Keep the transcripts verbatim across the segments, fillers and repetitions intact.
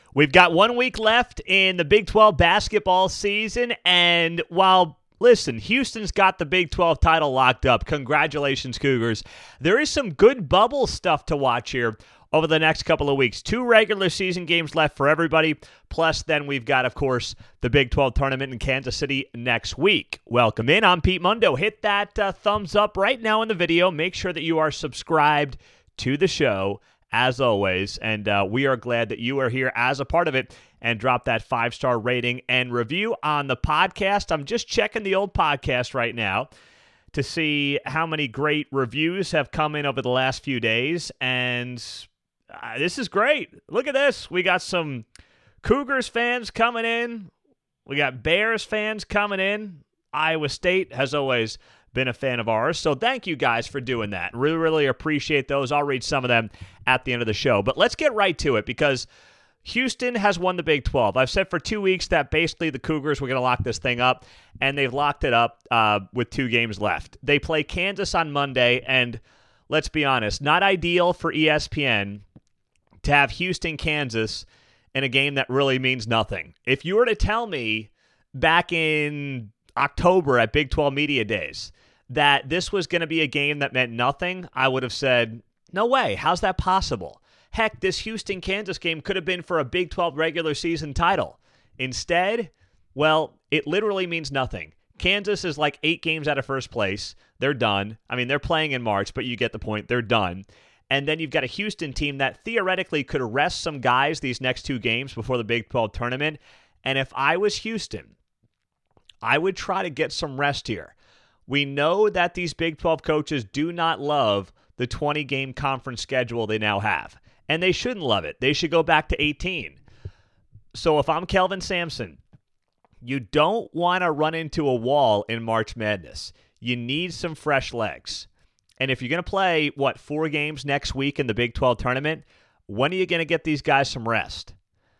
We've got one week left in the Big twelve basketball season, and while, listen, Houston's got the Big twelve title locked up. Congratulations, Cougars. There is some good bubble stuff to watch here over the next couple of weeks. Two regular season games left for everybody, plus then we've got, of course, the Big twelve tournament in Kansas City next week. Welcome in. I'm Pete Mundo. Hit that uh, thumbs up right now in the video. Make sure that you are subscribed to the show, as always, and uh, we are glad that you are here as a part of it, and drop that five-star rating and review on the podcast. I'm just checking the old podcast right now to see how many great reviews have come in over the last few days, and uh, this is great. Look at this. We got some Cougars fans coming in. We got Bears fans coming in. Iowa State has always been a fan of ours, so thank you guys for doing that. Really, really appreciate those. I'll read some of them at the end of the show. But let's get right to it, because Houston has won the Big twelve. I've said for two weeks that basically the Cougars were going to lock this thing up, and they've locked it up uh, with two games left. They play Kansas on Monday, and let's be honest, not ideal for E S P N to have Houston, Kansas in a game that really means nothing. If you were to tell me back in October at Big twelve Media Days that this was going to be a game that meant nothing, I would have said, no way. How's that possible? Heck, this Houston-Kansas game could have been for a Big twelve regular season title. Instead, well, it literally means nothing. Kansas is like eight games out of first place. They're done. I mean, they're playing in March, but you get the point. They're done. And then you've got a Houston team that theoretically could rest some guys these next two games before the Big twelve tournament. And if I was Houston, I would try to get some rest here. We know that these Big twelve coaches do not love the twenty-game conference schedule they now have, and they shouldn't love it. They should go back to eighteen. So if I'm Kelvin Sampson, you don't want to run into a wall in March Madness. You need some fresh legs. And if you're going to play, what, four games next week in the Big twelve tournament, when are you going to get these guys some rest?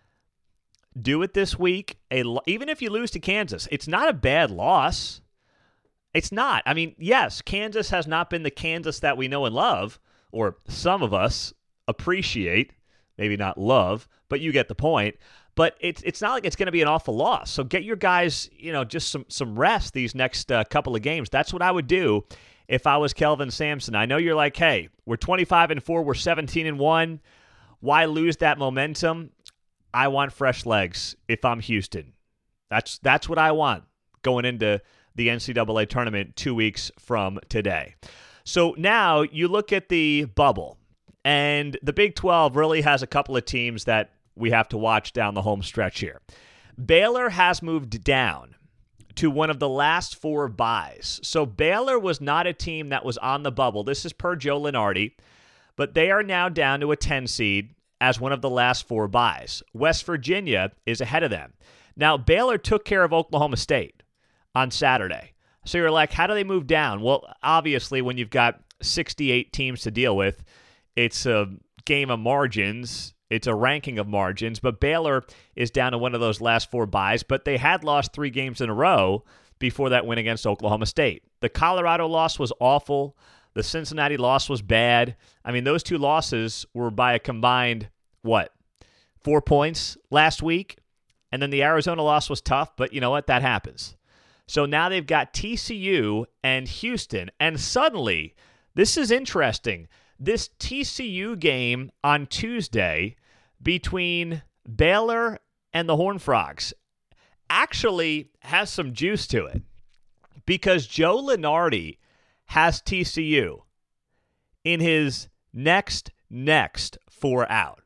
Do it this week. A, even if you lose to Kansas, it's not a bad loss. It's not. I mean, yes, Kansas has not been the Kansas that we know and love, or some of us appreciate, maybe not love, but you get the point. But it's it's not like it's going to be an awful loss. So get your guys, you know, just some some rest these next uh, couple of games. That's what I would do if I was Kelvin Sampson. I know you're like, hey, we're twenty-five and four, we're seventeen and one. Why lose that momentum? I want fresh legs if I'm Houston. That's that's what I want going into the N C double A tournament two weeks from today. So now you look at the bubble, and the Big twelve really has a couple of teams that we have to watch down the home stretch here. Baylor has moved down to one of the last four byes. So Baylor was not a team that was on the bubble. This is per Joe Lunardi, but they are now down to a ten seed as one of the last four byes. West Virginia is ahead of them. Now, Baylor took care of Oklahoma State on Saturday. So you're like, how do they move down? Well, obviously, when you've got sixty-eight teams to deal with, it's a game of margins. It's a ranking of margins. But Baylor is down to one of those last four byes, but they had lost three games in a row before that win against Oklahoma State. The Colorado loss was awful. The Cincinnati loss was bad. I mean, those two losses were by a combined, what, four points last week? And then the Arizona loss was tough, but you know what? That happens. So now they've got T C U and Houston, and suddenly, this is interesting. This T C U game on Tuesday between Baylor and the Horned Frogs actually has some juice to it, because Joe Lunardi has T C U in his next, next four out.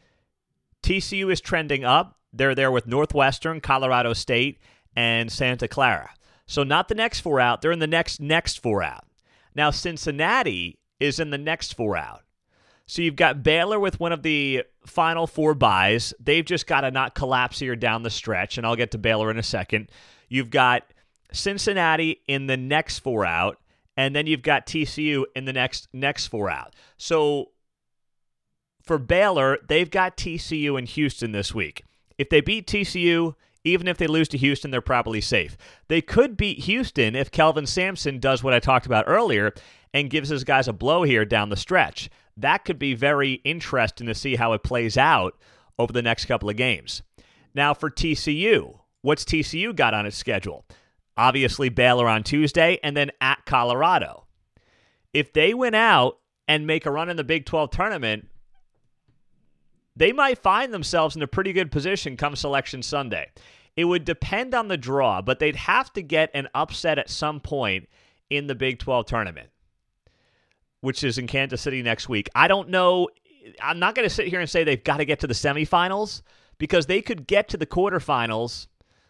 T C U is trending up. They're there with Northwestern, Colorado State, and Santa Clara. So not the next four out. They're in the next, next four out. Now, Cincinnati is in the next four out. So you've got Baylor with one of the final four byes. They've just got to not collapse here down the stretch, and I'll get to Baylor in a second. You've got Cincinnati in the next four out, and then you've got T C U in the next next four out. So for Baylor, they've got T C U and Houston this week. If they beat T C U, even if they lose to Houston, they're probably safe. They could beat Houston if Kelvin Sampson does what I talked about earlier and gives his guys a blow here down the stretch. That could be very interesting to see how it plays out over the next couple of games. Now for T C U, what's T C U got on its schedule? Obviously Baylor on Tuesday and then at Colorado. If they win out and make a run in the Big twelve tournament, they might find themselves in a pretty good position come Selection Sunday. It would depend on the draw, but they'd have to get an upset at some point in the Big twelve tournament, which is in Kansas City next week. I don't know. I'm not going to sit here and say they've got to get to the semifinals, because they could get to the quarterfinals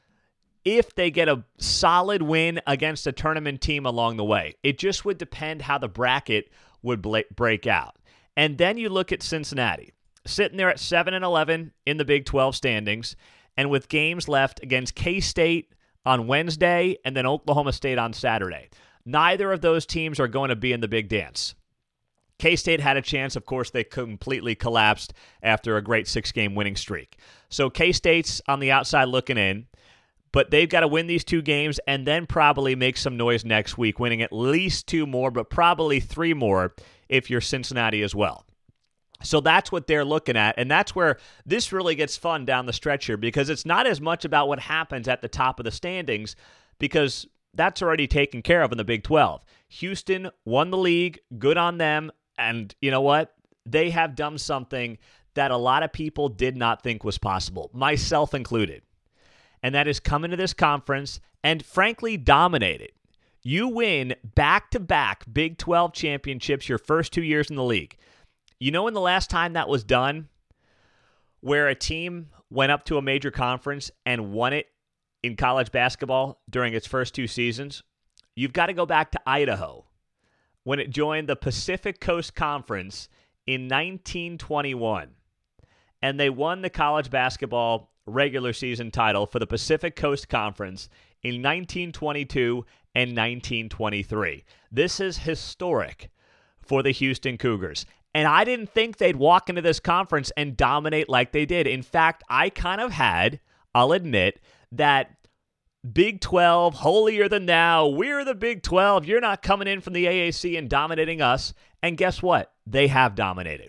if they get a solid win against a tournament team along the way. It just would depend how the bracket would break out. And then you look at Cincinnati, sitting there at seven and eleven in the Big twelve standings, and with games left against K-State on Wednesday and then Oklahoma State on Saturday. Neither of those teams are going to be in the big dance. K-State had a chance. Of course, they completely collapsed after a great six-game winning streak. So K-State's on the outside looking in, but they've got to win these two games and then probably make some noise next week, winning at least two more, but probably three more if you're Cincinnati as well. So that's what they're looking at, and that's where this really gets fun down the stretch here, because it's not as much about what happens at the top of the standings, because that's already taken care of in the Big twelve. Houston won the league, good on them, and you know what? They have done something that a lot of people did not think was possible, myself included, and that is come into this conference and frankly dominate it. You win back-to-back Big twelve championships your first two years in the league. You know when the last time that was done, where a team went up to a major conference and won it in college basketball during its first two seasons? You've got to go back to Idaho when it joined the Pacific Coast Conference in nineteen twenty-one. And they won the college basketball regular season title for the Pacific Coast Conference in nineteen twenty-two and nineteen twenty-three. This is historic for the Houston Cougars. And I didn't think they'd walk into this conference and dominate like they did. In fact, I kind of had, I'll admit, that Big twelve, holier than thou, we're the Big twelve, you're not coming in from the A A C and dominating us. And guess what? They have dominated.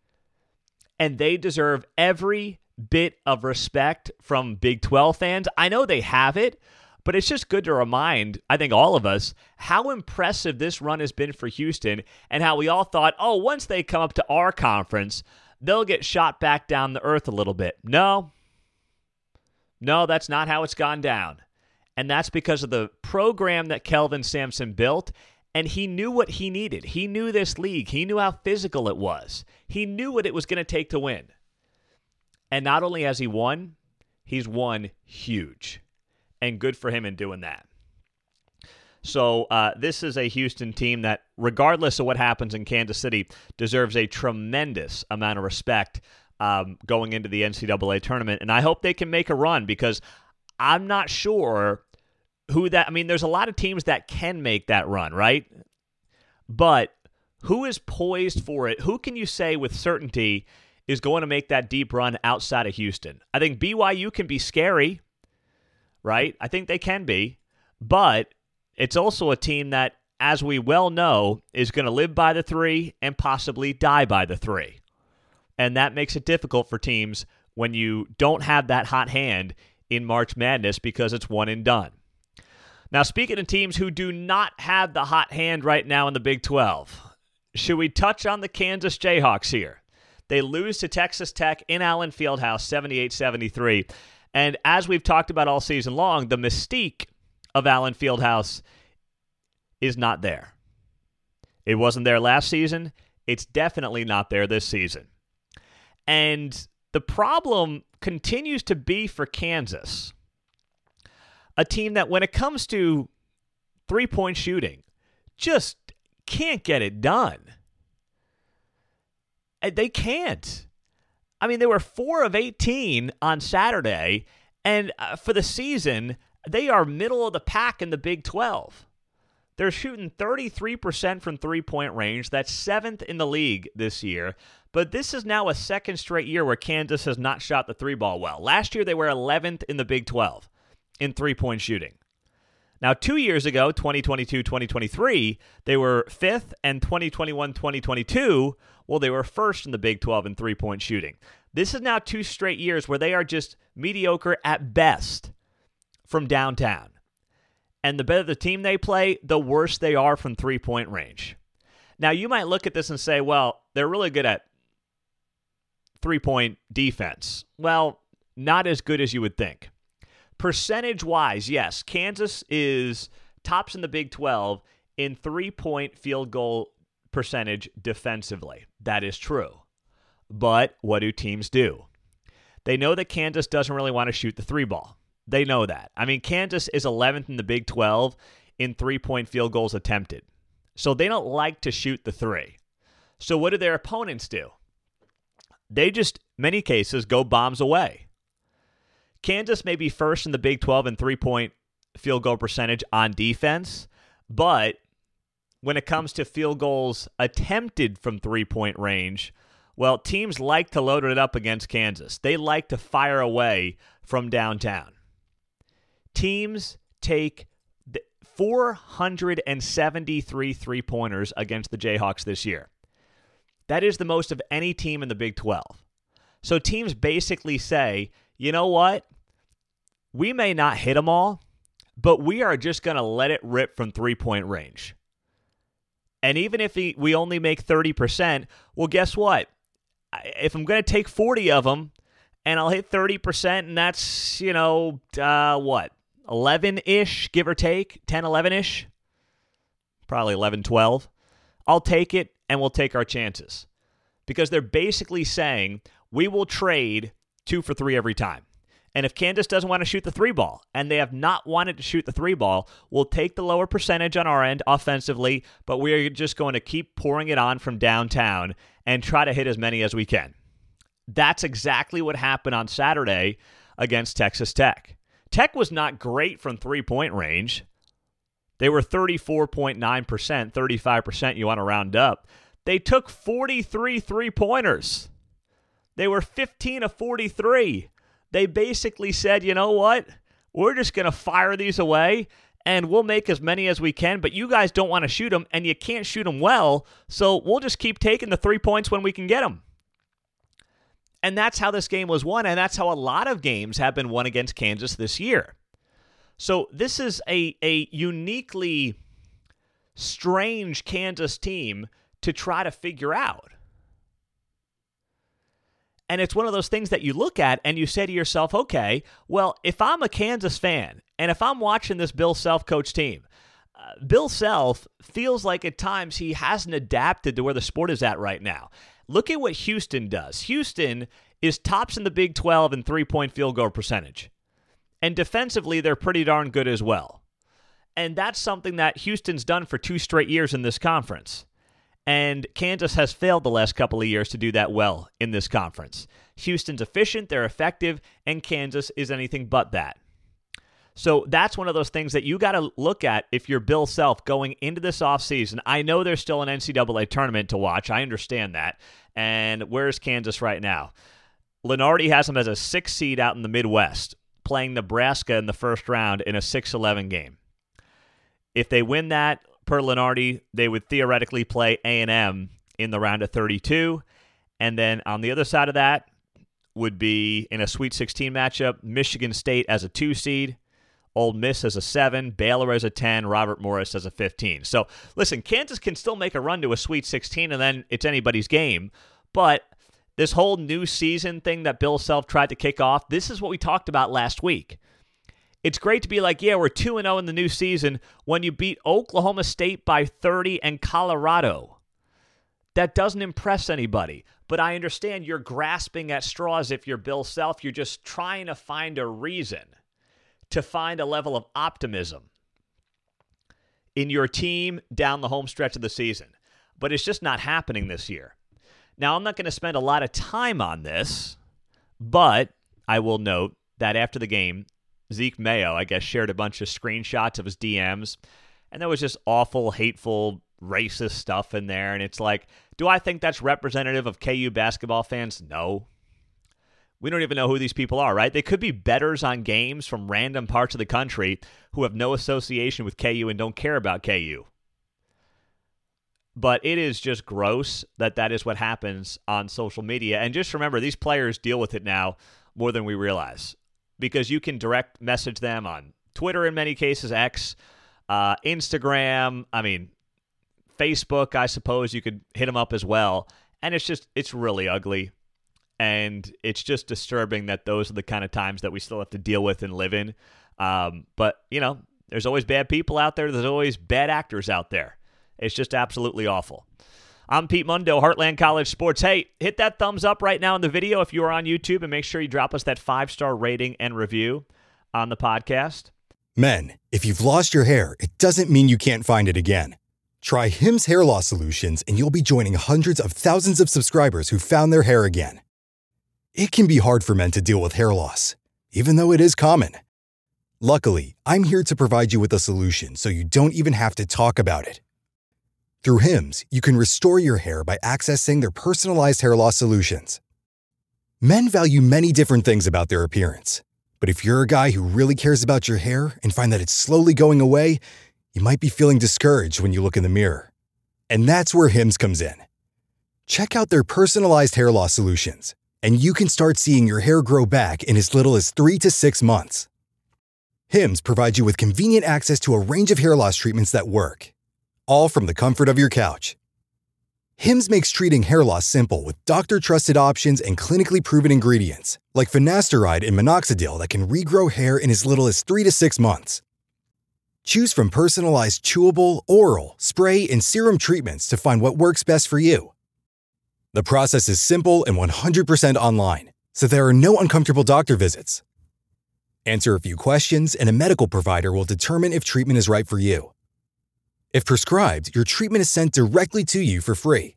And they deserve every bit of respect from Big twelve fans. I know they have it, but it's just good to remind, I think, all of us, how impressive this run has been for Houston and how we all thought, oh, once they come up to our conference, they'll get shot back down the earth a little bit. No. No, that's not how it's gone down. And that's because of the program that Kelvin Sampson built, and he knew what he needed. He knew this league. He knew how physical it was. He knew what it was going to take to win. And not only has he won, he's won huge. And good for him in doing that. So uh, this is a Houston team that, regardless of what happens in Kansas City, deserves a tremendous amount of respect um, going into the N C double A tournament. And I hope they can make a run, because I'm not sure who that... I mean, there's a lot of teams that can make that run, right? But who is poised for it? Who can you say with certainty is going to make that deep run outside of Houston? I think B Y U can be scary, right? I think they can be. But it's also a team that, as we well know, is going to live by the three and possibly die by the three. And that makes it difficult for teams when you don't have that hot hand in March Madness, because it's one and done. Now, speaking of teams who do not have the hot hand right now in the Big twelve, should we touch on the Kansas Jayhawks here? They lose to Texas Tech in Allen Fieldhouse, seventy-eight seventy-three. And as we've talked about all season long, the mystique of Allen Fieldhouse is not there. It wasn't there last season. It's definitely not there this season. And the problem continues to be for Kansas, a team that when it comes to three-point shooting, just can't get it done. They can't. I mean, they were four of eighteen on Saturday, and for the season, they are middle of the pack in the Big twelve. They're shooting thirty-three percent from three-point range. That's seventh in the league this year. But this is now a second straight year where Kansas has not shot the three ball well. Last year, they were eleventh in the Big twelve in three-point shooting. Now, two years ago, twenty twenty-two twenty twenty-three, they were fifth, and twenty twenty-one twenty twenty-two, well, they were first in the Big twelve in three-point shooting. This is now two straight years where they are just mediocre at best from downtown. And the better the team they play, the worse they are from three-point range. Now, you might look at this and say, well, they're really good at three-point defense. Well, not as good as you would think. Percentage-wise, yes, Kansas is tops in the Big twelve in three-point field goal percentage defensively. That is true. But what do teams do? They know that Kansas doesn't really want to shoot the three ball. They know that. I mean, Kansas is eleventh in the Big twelve in three-point field goals attempted. So they don't like to shoot the three. So what do their opponents do? They just, many cases, go bombs away. Kansas may be first in the Big twelve in three-point field goal percentage on defense, but when it comes to field goals attempted from three-point range, well, teams like to load it up against Kansas. They like to fire away from downtown. Teams take four hundred seventy-three three-pointers against the Jayhawks this year. That is the most of any team in the Big twelve. So teams basically say, you know what? We may not hit them all, but we are just going to let it rip from three-point range. And even if we only make thirty percent, well, guess what? If I'm going to take forty of them and I'll hit thirty percent, and that's, you know, uh, what, eleven-ish, give or take, ten, eleven-ish? Probably eleven, twelve. I'll take it, and we'll take our chances. Because they're basically saying, we will trade two for three every time. And if Kansas doesn't want to shoot the three ball, and they have not wanted to shoot the three ball, we'll take the lower percentage on our end offensively, but we're just going to keep pouring it on from downtown and try to hit as many as we can. That's exactly what happened on Saturday against Texas Tech. Tech was not great from three-point range. They were thirty-four point nine percent, thirty-five percent you want to round up. They took forty-three three-pointers. They were fifteen of forty-three. They basically said, you know what? We're just going to fire these away, and we'll make as many as we can, but you guys don't want to shoot them, and you can't shoot them well, so we'll just keep taking the three points when we can get them. And that's how this game was won, and that's how a lot of games have been won against Kansas this year. So this is a, a uniquely strange Kansas team to try to figure out. And it's one of those things that you look at and you say to yourself, okay, well, if I'm a Kansas fan and if I'm watching this Bill Self coach team, uh, Bill Self feels like at times he hasn't adapted to where the sport is at right now. Look at what Houston does. Houston is tops in the Big twelve in three-point field goal percentage. And defensively, they're pretty darn good as well. And that's something that Houston's done for two straight years in this conference. And Kansas has failed the last couple of years to do that well in this conference. Houston's efficient, they're effective, and Kansas is anything but that. So that's one of those things that you got to look at if you're Bill Self going into this offseason. I know there's still an N C double A tournament to watch. I understand that. And where's Kansas right now? Lenardi has them as a six seed out in the Midwest, playing Nebraska in the first round in a six eleven game. If they win that, per Lenardi, they would theoretically play A and M in the round of thirty-two. And then on the other side of that would be in a Sweet sixteen matchup, Michigan State as a two seed, Ole Miss as a seven, Baylor as a ten, Robert Morris as a fifteen. So listen, Kansas can still make a run to a Sweet sixteen, and then it's anybody's game. But this whole new season thing that Bill Self tried to kick off, this is what we talked about last week. It's great to be like, yeah, we're two and oh in the new season when you beat Oklahoma State by thirty and Colorado. That doesn't impress anybody. But I understand you're grasping at straws if you're Bill Self. You're just trying to find a reason to find a level of optimism in your team down the home stretch of the season. But it's just not happening this year. Now, I'm not going to spend a lot of time on this, but I will note that after the game, Zeke Mayo, I guess, shared a bunch of screenshots of his D Ms, and there was just awful, hateful, racist stuff in there, and it's like, do I think that's representative of K U basketball fans? No. We don't even know who these people are, right? They could be bettors on games from random parts of the country who have no association with K U and don't care about K U. But it is just gross that that is what happens on social media. And just remember, these players deal with it now more than we realize, because you can direct message them on Twitter in many cases, X, uh, Instagram, I mean, Facebook, I suppose you could hit them up as well. And it's just, it's really ugly. And it's just disturbing that those are the kind of times that we still have to deal with and live in. Um, but, you know, there's always bad people out there. There's always bad actors out there. It's just absolutely awful. I'm Pete Mundo, Heartland College Sports. Hey, hit that thumbs up right now in the video if you are on YouTube, and make sure you drop us that five-star rating and review on the podcast. Men, if you've lost your hair, it doesn't mean you can't find it again. Try Hims Hair Loss Solutions, and you'll be joining hundreds of thousands of subscribers who found their hair again. It can be hard for men to deal with hair loss, even though it is common. Luckily, I'm here to provide you with a solution so you don't even have to talk about it. Through Hims, you can restore your hair by accessing their personalized hair loss solutions. Men value many different things about their appearance, but if you're a guy who really cares about your hair and find that it's slowly going away, you might be feeling discouraged when you look in the mirror. And that's where Hims comes in. Check out their personalized hair loss solutions, and you can start seeing your hair grow back in as little as three to six months. Hims provides you with convenient access to a range of hair loss treatments that work, all from the comfort of your couch. Hims makes treating hair loss simple with doctor-trusted options and clinically proven ingredients, like finasteride and minoxidil that can regrow hair in as little as three to six months. Choose from personalized chewable, oral, spray, and serum treatments to find what works best for you. The process is simple and one hundred percent online, so there are no uncomfortable doctor visits. Answer a few questions, and a medical provider will determine if treatment is right for you. If prescribed, your treatment is sent directly to you for free.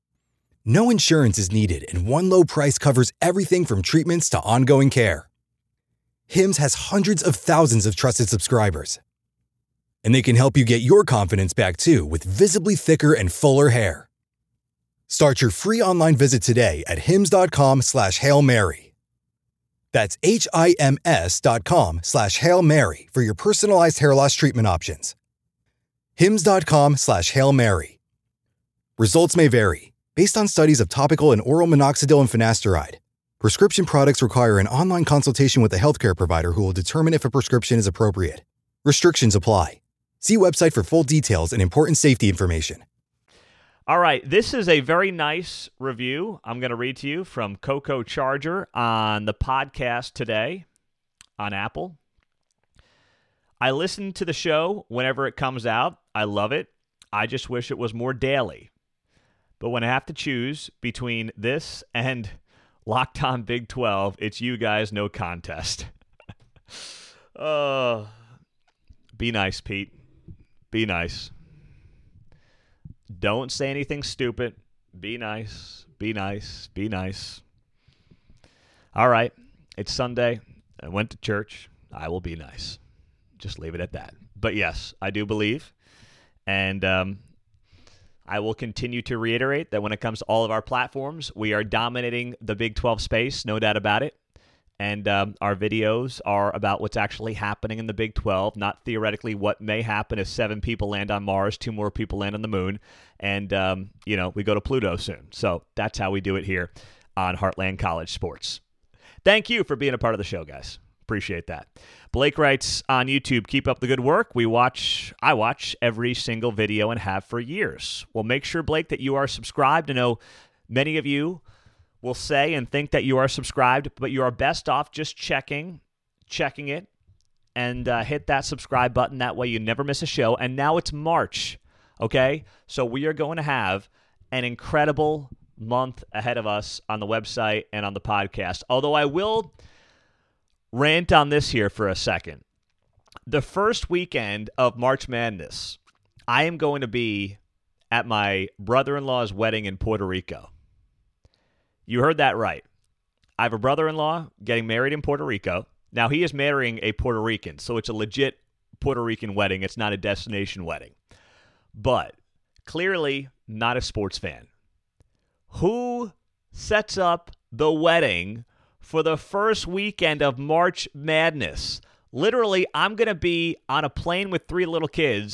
No insurance is needed, and one low price covers everything from treatments to ongoing care. Hims has hundreds of thousands of trusted subscribers. And they can help you get your confidence back too with visibly thicker and fuller hair. Start your free online visit today at hims.com slash Hail Mary. That's H-I-M-S dot com slash Hail Mary for your personalized hair loss treatment options. Hims.com slash Hail Mary. Results may vary based on studies of topical and oral minoxidil and finasteride. Prescription products require an online consultation with a healthcare provider who will determine if a prescription is appropriate. Restrictions apply. See website for full details and important safety information. All right, this is a very nice review I'm going to read to you from Coco Charger on the podcast today on Apple. I listen to the show whenever it comes out. I love it. I just wish it was more daily. But when I have to choose between this and Locked On Big twelve, it's you guys, no contest. uh, be nice, Pete. Be nice. Don't say anything stupid. Be nice. Be nice. Be nice. All right. It's Sunday. I went to church. I will be nice. Just leave it at that. But yes, I do believe. And um, I will continue to reiterate that when it comes to all of our platforms, we are dominating the Big twelve space, no doubt about it. And um, our videos are about what's actually happening in the Big twelve, not theoretically what may happen if seven people land on Mars, two more people land on the moon, and, um, you know, we go to Pluto soon. So that's how we do it here on Heartland College Sports. Thank you for being a part of the show, guys. Appreciate that. Blake writes on YouTube, keep up the good work. We watch, I watch every single video and have for years. Well, make sure, Blake, that you are subscribed. I know many of you will say and think that you are subscribed, but you are best off just checking, checking it, and uh, hit that subscribe button. That way you never miss a show. And now it's March, okay? So we are going to have an incredible month ahead of us on the website and on the podcast. Although I will rant on this here for a second. The first weekend of March Madness, I am going to be at my brother-in-law's wedding in Puerto Rico. You heard that right. I have a brother-in-law getting married in Puerto Rico. Now, he is marrying a Puerto Rican, so it's a legit Puerto Rican wedding. It's not a destination wedding. But clearly not a sports fan. Who sets up the wedding for the first weekend of March Madness? Literally, I'm going to be on a plane with three little kids,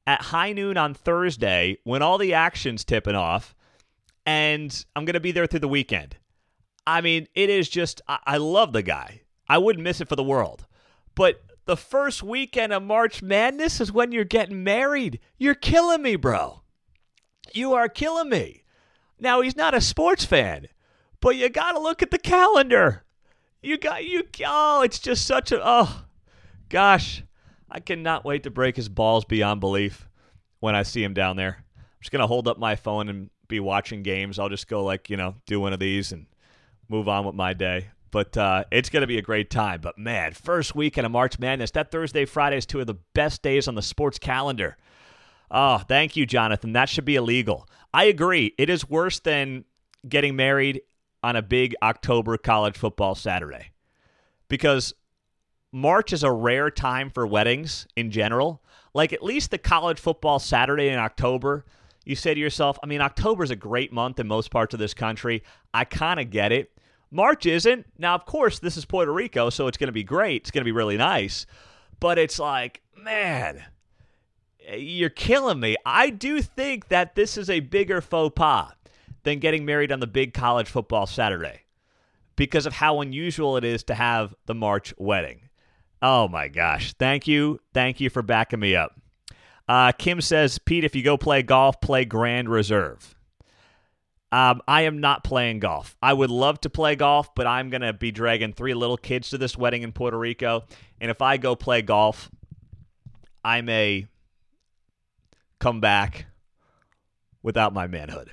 at high noon on Thursday when all the action's tipping off, and I'm going to be there through the weekend. I mean, it is just, I, I love the guy. I wouldn't miss it for the world. But the first weekend of March Madness is when you're getting married. You're killing me, bro. You are killing me. Now, he's not a sports fan, but you got to look at the calendar. You got, you, oh, it's just such a, oh, gosh. I cannot wait to break his balls beyond belief when I see him down there. I'm just going to hold up my phone and be watching games. I'll just go, like, you know, do one of these and move on with my day. But uh, it's going to be a great time. But, man, first weekend of March Madness, that Thursday, Friday is two of the best days on the sports calendar. Oh, thank you, Jonathan. That should be illegal. I agree. It is worse than getting married on a big October college football Saturday. Because March is a rare time for weddings in general. Like, at least the college football Saturday in October, you say to yourself, I mean, October is a great month in most parts of this country. I kind of get it. March isn't. Now, of course, this is Puerto Rico, so it's going to be great. It's going to be really nice. But it's like, man, you're killing me. I do think that this is a bigger faux pas than getting married on the big college football Saturday because of how unusual it is to have the March wedding. Oh, my gosh. Thank you. Thank you for backing me up. Uh, Kim says, Pete, if you go play golf, play Grand Reserve. Um, I am not playing golf. I would love to play golf, but I'm going to be dragging three little kids to this wedding in Puerto Rico. And if I go play golf, I may come back without my manhood.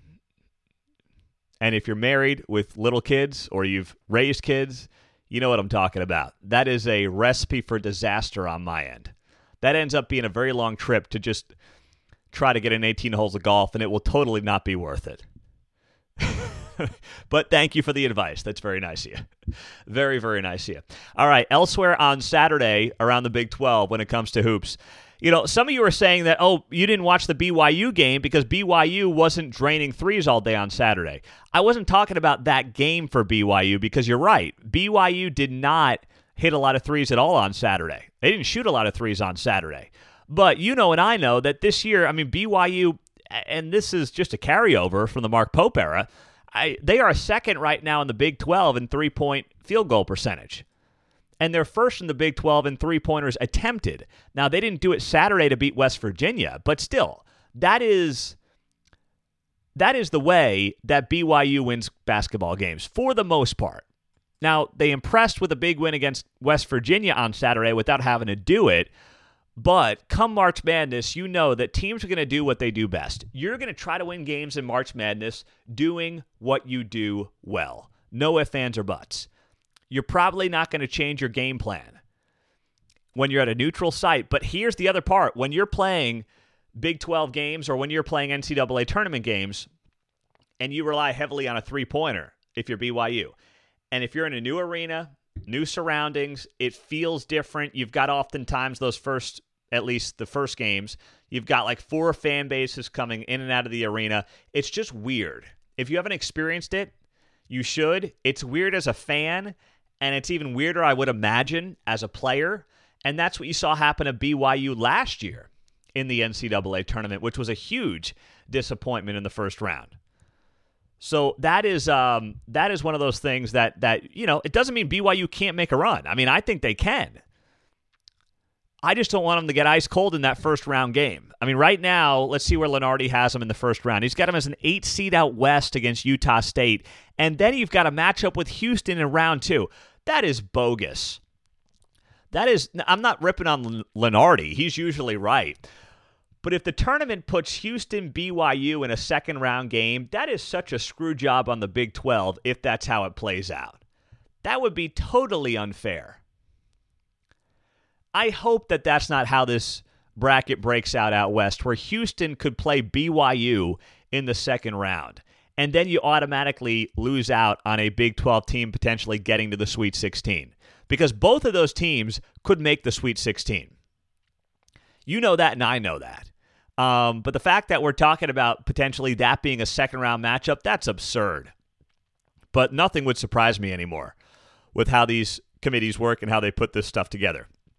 And if you're married with little kids or you've raised kids, you know what I'm talking about. That is a recipe for disaster on my end. That ends up being a very long trip to just try to get in eighteen holes of golf, and it will totally not be worth it. But thank you for the advice. That's very nice of you. Very, very nice of you. All right, elsewhere on Saturday around the Big twelve when it comes to hoops, you know, some of you are saying that, oh, you didn't watch the B Y U game because B Y U wasn't draining threes all day on Saturday. I wasn't talking about that game for B Y U because you're right. B Y U did not hit a lot of threes at all on Saturday. They didn't shoot a lot of threes on Saturday. But you know and I know that this year, I mean, B Y U, and this is just a carryover from the Mark Pope era, I, they are second right now in the Big twelve in three-point field goal percentage. And they're first in the Big twelve in three-pointers attempted. Now, they didn't do it Saturday to beat West Virginia, but still, that is that is the way that B Y U wins basketball games, for the most part. Now, they impressed with a big win against West Virginia on Saturday without having to do it, but come March Madness, you know that teams are going to do what they do best. You're going to try to win games in March Madness doing what you do well. No ifs, ands, or buts. You're probably not going to change your game plan when you're at a neutral site. But here's the other part. When you're playing Big twelve games or when you're playing N C double A tournament games and you rely heavily on a three-pointer if you're B Y U, and if you're in a new arena, new surroundings, it feels different. You've got oftentimes those first, at least the first games, you've got like four fan bases coming in and out of the arena. It's just weird. If you haven't experienced it, you should. It's weird as a fan, and it's even weirder, I would imagine, as a player. And that's what you saw happen at B Y U last year in the N C double A tournament, which was a huge disappointment in the first round. So that is um, that is one of those things that, that, you know, it doesn't mean B Y U can't make a run. I mean, I think they can. I just don't want them to get ice cold in that first round game. I mean, right now, let's see where Lenardi has them in the first round. He's got him as an eight seed out west against Utah State. And then you've got a matchup with Houston in round two. That is bogus. That is, I'm not ripping on Lenardi. He's usually right. But if the tournament puts Houston B Y U in a second round game, that is such a screw job on the Big twelve if that's how it plays out. That would be totally unfair. I hope that that's not how this bracket breaks out out west, where Houston could play B Y U in the second round, and then you automatically lose out on a Big twelve team potentially getting to the Sweet sixteen, because both of those teams could make the Sweet sixteen. You know that, and I know that. Um, but the fact that we're talking about potentially that being a second-round matchup, that's absurd. But nothing would surprise me anymore with how these committees work and how they put this stuff together.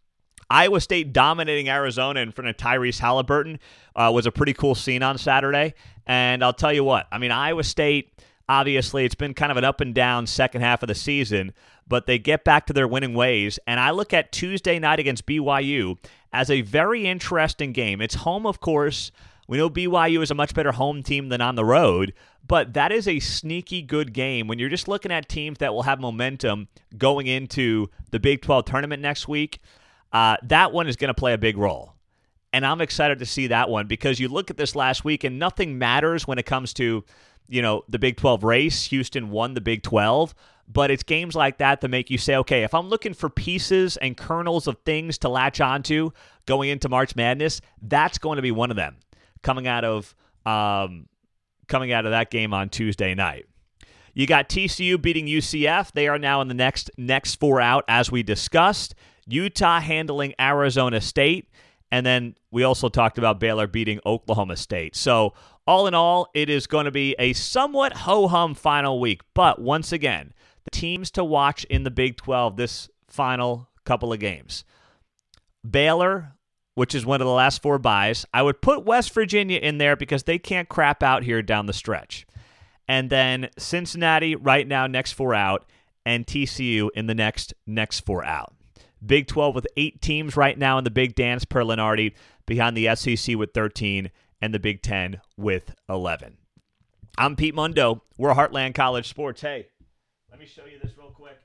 Iowa State dominating Arizona in front of Tyrese Halliburton uh, was a pretty cool scene on Saturday. And I'll tell you what, I mean, Iowa State, obviously, it's been kind of an up and down second half of the season, but they get back to their winning ways. And I look at Tuesday night against B Y U as a very interesting game. It's home, of course. We know B Y U is a much better home team than on the road, but that is a sneaky good game when you're just looking at teams that will have momentum going into the Big twelve tournament next week. Uh, that one is going to play a big role. And I'm excited to see that one because you look at this last week and nothing matters when it comes to, you know, the Big twelve race. Houston won the Big twelve, but it's games like that that make you say, okay, if I'm looking for pieces and kernels of things to latch onto going into March Madness, that's going to be one of them. Coming out of um, coming out of that game on Tuesday night. You got T C U beating U C F. They are now in the next next four out, as we discussed. Utah handling Arizona State. And then we also talked about Baylor beating Oklahoma State. So all in all, it is going to be a somewhat ho-hum final week. But once again, the teams to watch in the Big twelve this final couple of games. Baylor, which is one of the last four byes. I would put West Virginia in there because they can't crap out here down the stretch. And then Cincinnati right now next four out, and T C U in the next next four out. Big twelve with eight teams right now in the Big Dance per Lenardi, behind the S E C with thirteen and the Big Ten with eleven. I'm Pete Mundo. We're Heartland College Sports. Hey, let me show you this real quick.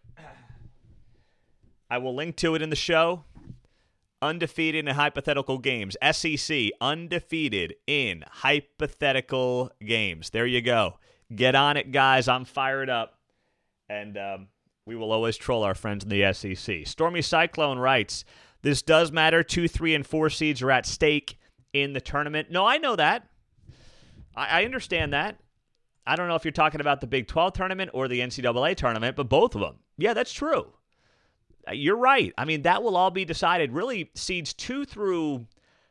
I will link to it in the show. Undefeated in hypothetical games. S E C, undefeated in hypothetical games. There you go. Get on it, guys. I'm fired up. And um, we will always troll our friends in the S E C. Stormy Cyclone writes, this does matter. Two, three, and four seeds are at stake in the tournament. No, I know that. I, I understand that. I don't know if you're talking about the Big twelve tournament or the N C double A tournament, but both of them. Yeah, that's true. You're right. I mean, that will all be decided. Really, seeds two through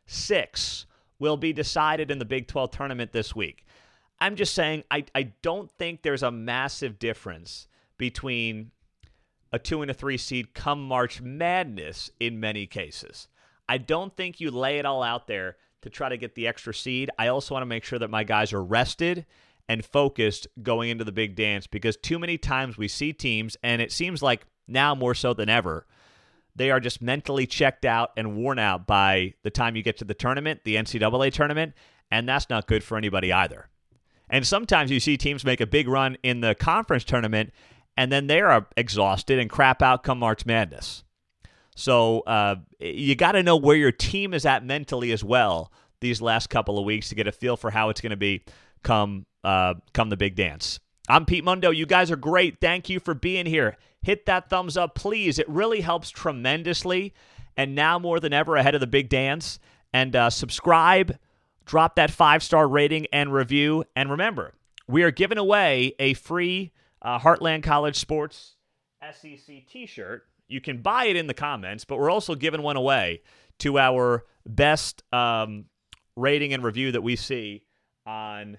six will be decided in the Big twelve tournament this week. I'm just saying I, I don't think there's a massive difference between a two and a three seed come March Madness in many cases. I don't think you lay it all out there to try to get the extra seed. I also want to make sure that my guys are rested and focused going into the big dance because too many times we see teams, and it seems like now more so than ever, they are just mentally checked out and worn out by the time you get to the tournament, the N C double A tournament, and that's not good for anybody either. And sometimes you see teams make a big run in the conference tournament, and then they are exhausted and crap out come March Madness. So uh, you got to know where your team is at mentally as well these last couple of weeks to get a feel for how it's going to be come uh, come the big dance. I'm Pete Mundo. You guys are great. Thank you for being here. Hit that thumbs up, please. It really helps tremendously. And now more than ever ahead of the big dance. And uh, subscribe, drop that five-star rating and review. And remember, we are giving away a free uh, Heartland College Sports S E C t-shirt. You can buy it in the comments, but we're also giving one away to our best um, rating and review that we see on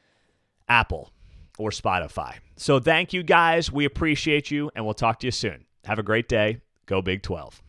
Apple or Spotify. So thank you, guys. We appreciate you, and we'll talk to you soon. Have a great day. Go Big twelve.